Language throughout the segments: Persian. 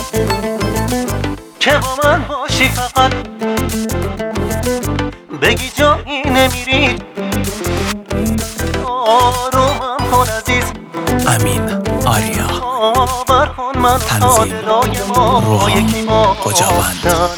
که با من باشی فقط بگی جایی نمیری آرومم کن عزیز امین آریا باور کن من تنظیم روحان قجاوند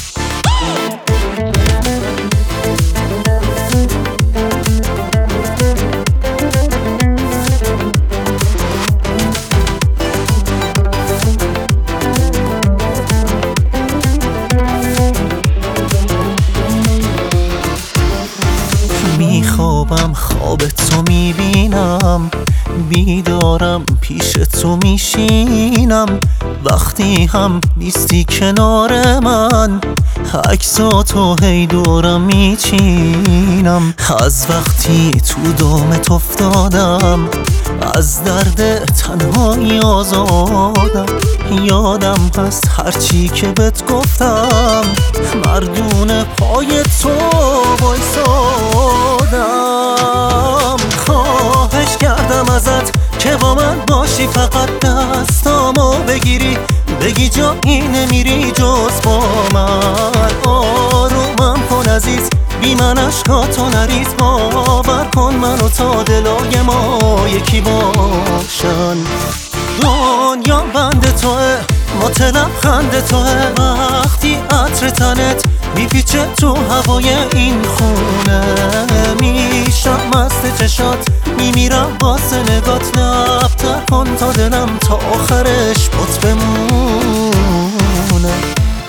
میخوابم خواب تو میبینم بیدارم پیش تو میشینم وقتی هم نیستی کنار من عکساتو هی دورم میچینم از وقتی تو دامت افتادم از درد تنهایی آزادم یادم هست هرچی که بهت گفتم مردون پای تو وایسادم خواهش کردم ازت که با من باشی فقط دستامو بگیری بگی جایی نمیری جز با من آرومم کن عزیز بی من عشقاتو نریز باور کن منو تا دلای ما یکی باشن دنیا بند توه ما لبخند توه وقتی عطر تنت میپیچه تو هوای این خونه میشم مست چشات میمیرم واسه نگات لبتر کن تا دلم تا آخرش بات بمونه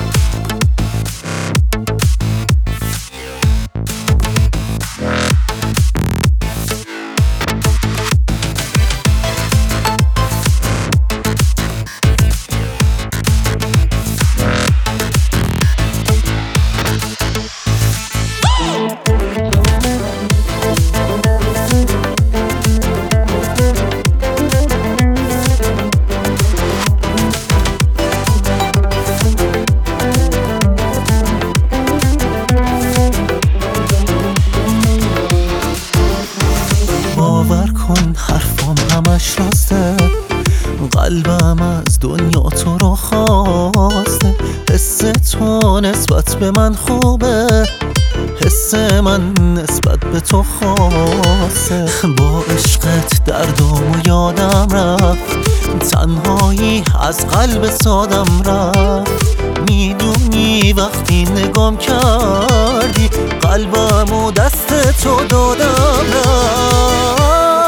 باور کن حرفام همش راسته قلبم از دنیا تو رو خواسته حس تو نسبت به من خوبه حس من نسبت به تو خاصه با عشقت دردامو یادم رفت تنهایی از قلب سادم رفت میدونی وقتی نگام کردی قلبمو دست تو دادم رفت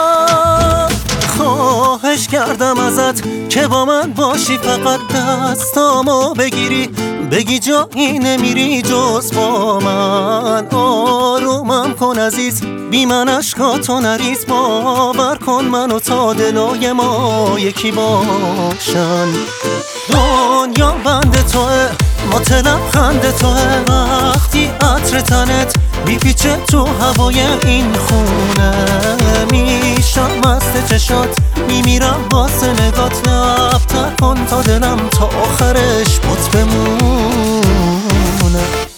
خواهش کردم ازت که با من باشی فقط دستامو بگیری بگی جایی نمیری جز با من آرومم کن عزیز بی من عشقاتو نریز باور کن منو تا دلای ما یکی باشن دنیا بند توه ما لبخند توه وقتی عطر تنت میپیچه تو هوای این خونه میشم مست چشات میمیرم واسه نگات لبتر کن تا دلم تا آخرش بات بمونه